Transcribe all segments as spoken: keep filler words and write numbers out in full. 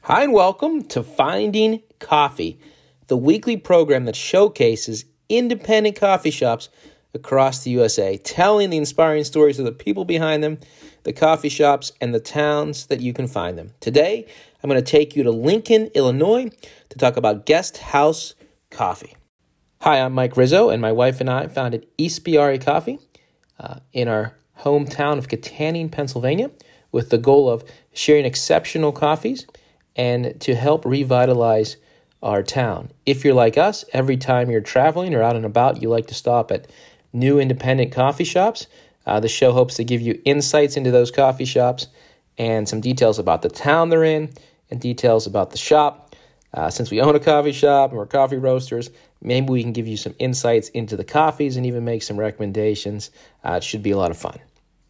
Hi, and welcome to Finding Coffee, the weekly program that showcases independent coffee shops across the U S A, telling the inspiring stories of the people behind them, the coffee shops, and the towns that you can find them. Today, I'm going to take you to Lincoln, Illinois, to talk about Guest House Coffee. Hi, I'm Mike Rizzo, and my wife and I founded Ispiari Coffee uh, in our hometown of Kittanning, Pennsylvania, with the goal of sharing exceptional coffees and to help revitalize our town. If you're like us, every time you're traveling or out and about, you like to stop at new independent coffee shops. Uh, the show hopes to give you insights into those coffee shops and some details about the town they're in and details about the shop. Uh, since we own a coffee shop and we're coffee roasters, maybe we can give you some insights into the coffees and even make some recommendations. Uh, it should be a lot of fun.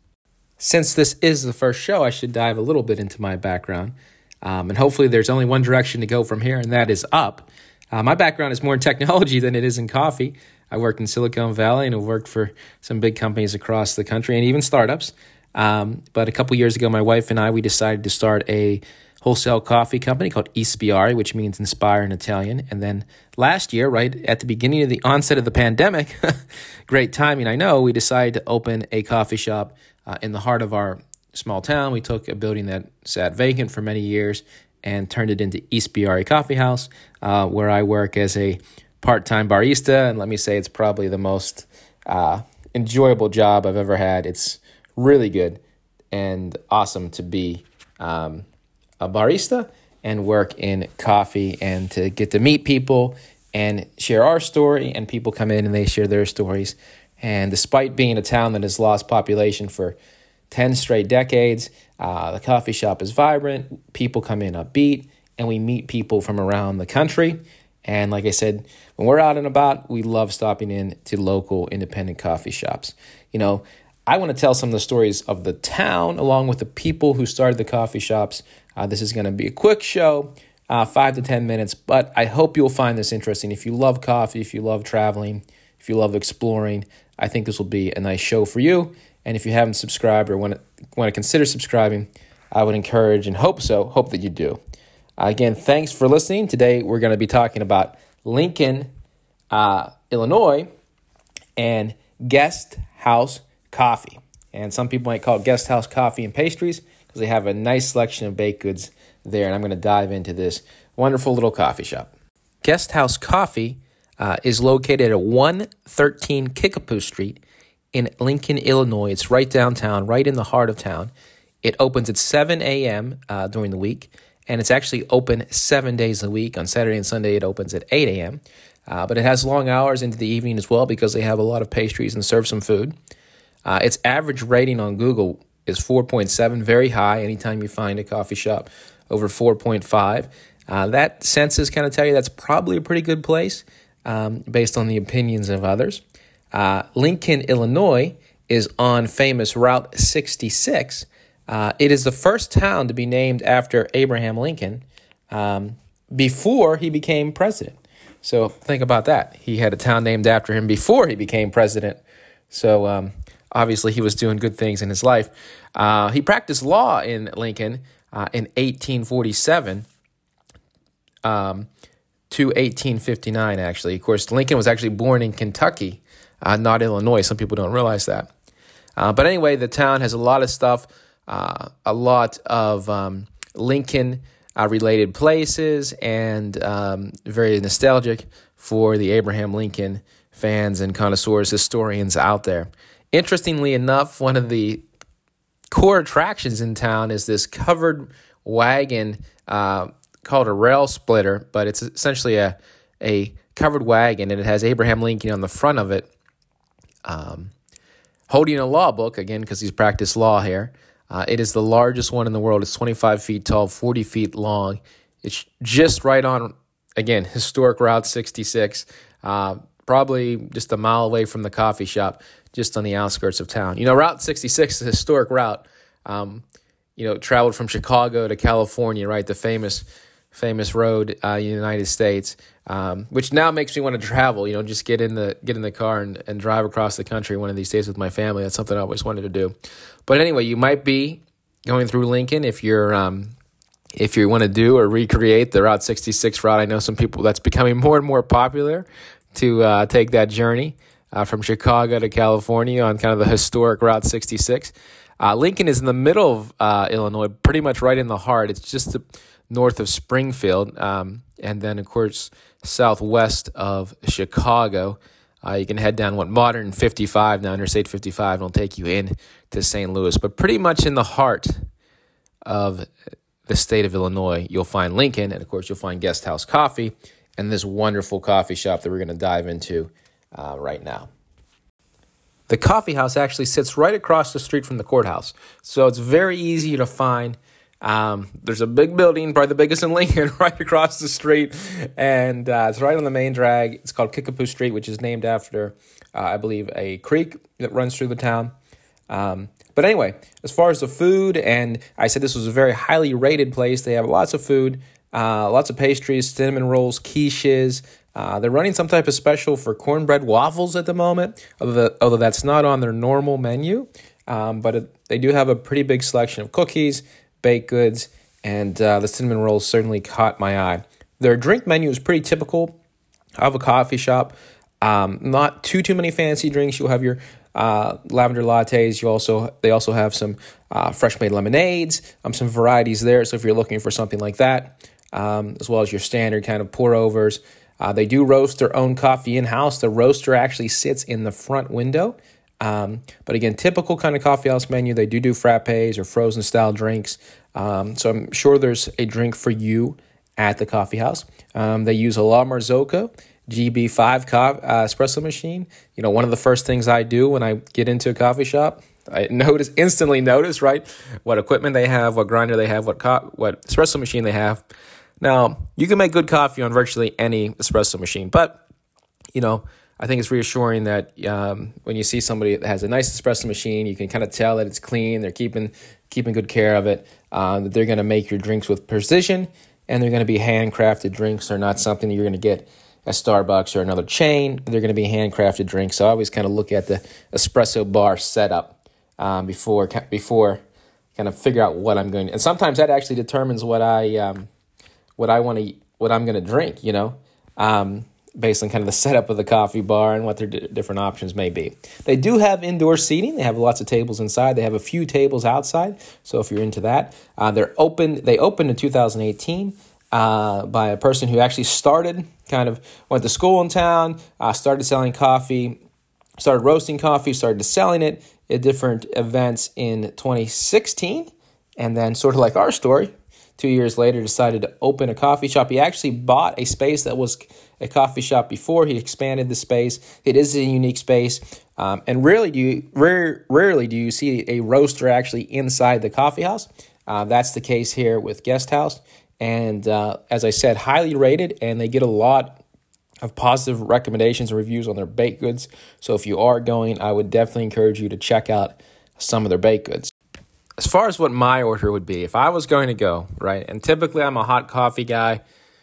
Since this is the first show, I should dive a little bit into my background. Um, and hopefully there's only one direction to go from here, and that is up. Uh, my background is more in technology than it is in coffee. I worked in Silicon Valley and have worked for some big companies across the country and even startups. Um, but a couple years ago, my wife and I, we decided to start a wholesale coffee company called Ispiari, which means inspire in Italian. And then last year, right at the beginning of the onset of the pandemic, great timing, I know, we decided to open a coffee shop uh, in the heart of our small town. We took a building that sat vacant for many years and turned it into Ispiari Coffee House, uh, where I work as a part-time barista. And let me say, it's probably the most uh, enjoyable job I've ever had. It's really good and awesome to be um, a barista and work in coffee and to get to meet people and share our story. And people come in and they share their stories. And despite being a town that has lost population for ten straight decades, uh, the coffee shop is vibrant, people come in upbeat, and we meet people from around the country. And like I said, when we're out and about, we love stopping in to local independent coffee shops. You know, I want to tell some of the stories of the town along with the people who started the coffee shops. Uh, this is going to be a quick show, uh, five to ten minutes, but I hope you'll find this interesting. If you love coffee, if you love traveling, if you love exploring, I think this will be a nice show for you. And if you haven't subscribed or want to, want to consider subscribing, I would encourage and hope so, hope that you do. Uh, again, thanks for listening. Today, we're going to be talking about Lincoln, uh, Illinois, and Guest House Coffee. And some people might call it Guest House Coffee and Pastries because they have a nice selection of baked goods there. And I'm going to dive into this wonderful little coffee shop. Guest House Coffee uh, is located at one thirteen Kickapoo Street in Lincoln, Illinois. It's right downtown, right in the heart of town. It opens at seven a.m. Uh, during the week, and it's actually open seven days a week. On Saturday and Sunday, it opens at eight a.m., uh, but it has long hours into the evening as well because they have a lot of pastries and serve some food. Uh, its average rating on Google is four point seven, very high. Anytime you find a coffee shop over four point five, uh, that census kind of tell you that's probably a pretty good place um, based on the opinions of others. Uh, Lincoln, Illinois is on famous Route sixty-six. Uh, it is the first town to be named after Abraham Lincoln um, before he became president. So think about that. He had a town named after him before he became president. So um, obviously he was doing good things in his life. Uh, he practiced law in Lincoln uh, in eighteen forty-seven um, to eighteen fifty-nine, actually. Of course, Lincoln was actually born in Kentucky, Uh, not Illinois. Some people don't realize that. Uh, but anyway, the town has a lot of stuff, uh, a lot of um, Lincoln-related uh, places, and um, very nostalgic for the Abraham Lincoln fans and connoisseurs, historians out there. Interestingly enough, one of the core attractions in town is this covered wagon uh, called a rail splitter, but it's essentially a, a covered wagon, and it has Abraham Lincoln on the front of it, Um, holding a law book, again, because he's practiced law here. Uh, it is the largest one in the world. It's twenty-five feet tall, forty feet long. It's just right on, again, historic Route sixty-six, uh, probably just a mile away from the coffee shop, just on the outskirts of town. You know, Route sixty-six is a historic route. Um, you know, traveled from Chicago to California, right, the famous famous road uh, in the United States, um, which now makes me want to travel, you know, just get in the get in the car and, and drive across the country one of these days with my family. That's something I always wanted to do. But anyway, you might be going through Lincoln if you're um, if you want to do or recreate the Route sixty-six route, I know some people that's becoming more and more popular to uh, take that journey uh, from Chicago to California on kind of the historic Route sixty-six. Uh, Lincoln is in the middle of uh, Illinois, pretty much right in the heart. It's just the, north of Springfield, um, and then, of course, southwest of Chicago. Uh, you can head down what modern fifty-five, now Interstate fifty-five, and it'll take you in to Saint Louis. But pretty much in the heart of the state of Illinois, you'll find Lincoln, and, of course, you'll find Guest House Coffee and this wonderful coffee shop that we're going to dive into uh, right now. The coffee house actually sits right across the street from the courthouse, so it's very easy to find. Um, there's a big building, probably the biggest in Lincoln, right across the street, and uh, it's right on the main drag. It's called Kickapoo Street, which is named after, uh, I believe, a creek that runs through the town. Um, but anyway, as far as the food, and I said this was a very highly rated place. They have lots of food, uh, lots of pastries, cinnamon rolls, quiches. Uh, they're running some type of special for cornbread waffles at the moment, although, although that's not on their normal menu. Um, but it, they do have a pretty big selection of cookies, baked goods, and uh, the cinnamon rolls certainly caught my eye. Their drink menu is pretty typical of a coffee shop. Um, not too too many fancy drinks. You'll have your uh, lavender lattes. You also they also have some uh, fresh made lemonades. Um, some varieties there. So if you're looking for something like that, um, as well as your standard kind of pour overs. Uh, they do roast their own coffee in-house. The roaster actually sits in the front window. Um, but again, typical kind of coffee house menu. They do do frappes or frozen style drinks. Um, so I'm sure there's a drink for you at the coffee house. Um, they use a La Marzocco G B five co- uh, espresso machine. You know, one of the first things I do when I get into a coffee shop, I notice instantly notice, right, what equipment they have, what grinder they have, what co- what espresso machine they have. Now, you can make good coffee on virtually any espresso machine, but, you know, I think it's reassuring that um, when you see somebody that has a nice espresso machine, you can kind of tell that it's clean, they're keeping keeping good care of it, uh, that they're going to make your drinks with precision, and they're going to be handcrafted drinks. They're not something that you're going to get at Starbucks or another chain. They're going to be handcrafted drinks. So I always kind of look at the espresso bar setup um, before before kind of figure out what I'm going to. And sometimes that actually determines what I um, what I want to what I'm going to drink. You know. Um, based on kind of the setup of the coffee bar and what their d- different options may be. They do have indoor seating. They have lots of tables inside. They have a few tables outside, so if you're into that. Uh, they're open. They opened in two thousand eighteen uh, by a person who actually started, kind of went to school in town, uh, started selling coffee, started roasting coffee, started selling it at different events in twenty sixteen, and then sort of like our story, two years later decided to open a coffee shop. He actually bought a space that was a coffee shop before. He expanded the space. It is a unique space. Um, and rarely do you rare, rarely do you see a roaster actually inside the coffee house. Uh, that's the case here with Guest House. And uh, as I said, highly rated, and they get a lot of positive recommendations and reviews on their baked goods. So if you are going, I would definitely encourage you to check out some of their baked goods. As far as what my order would be, if I was going to go, right, and typically I'm a hot coffee guy,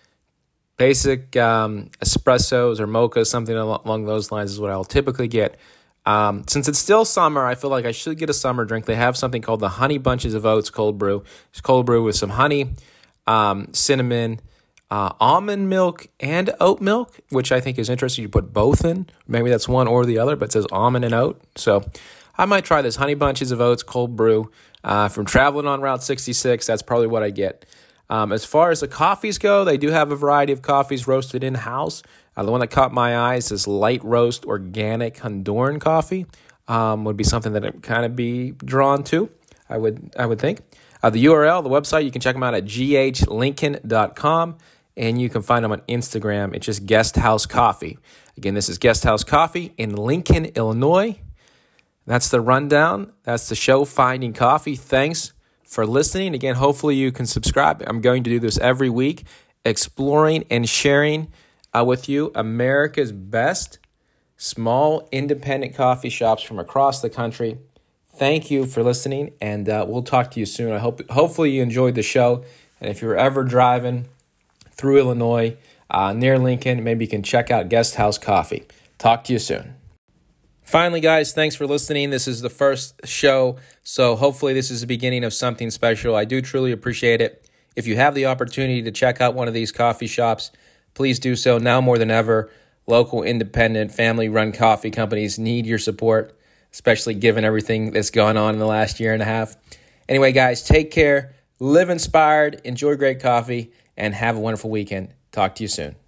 basic um, espressos or mochas, something along those lines is what I'll typically get. Um, since it's still summer, I feel like I should get a summer drink. They have something called the Honey Bunches of Oats cold brew. It's cold brew with some honey, um, cinnamon, uh, almond milk, and oat milk, which I think is interesting. You put both in. Maybe that's one or the other, but it says almond and oat. So I might try this Honey Bunches of Oats cold brew. Uh, from traveling on Route sixty-six, that's probably what I get. Um, as far as the coffees go, they do have a variety of coffees roasted in-house. Uh, the one that caught my eyes is light roast organic Honduran coffee. Um, would be something that I'd kind of be drawn to, I would I would think. Uh, the U R L, the website, you can check them out at g h lincoln dot com, and you can find them on Instagram. It's just Guest House Coffee. Again, this is Guest House Coffee in Lincoln, Illinois. That's the rundown. That's the show, Finding Coffee. Thanks for listening. Again, hopefully you can subscribe. I'm going to do this every week, exploring and sharing uh, with you America's best small independent coffee shops from across the country. Thank you for listening, and uh, we'll talk to you soon. I hope, hopefully you enjoyed the show, and if you're ever driving through Illinois, uh, near Lincoln, maybe you can check out Guest House Coffee. Talk to you soon. Finally, guys, thanks for listening. This is the first show, so hopefully this is the beginning of something special. I do truly appreciate it. If you have the opportunity to check out one of these coffee shops, please do so now more than ever. Local, independent, family-run coffee companies need your support, especially given everything that's gone on in the last year and a half. Anyway, guys, take care, live inspired, enjoy great coffee, and have a wonderful weekend. Talk to you soon.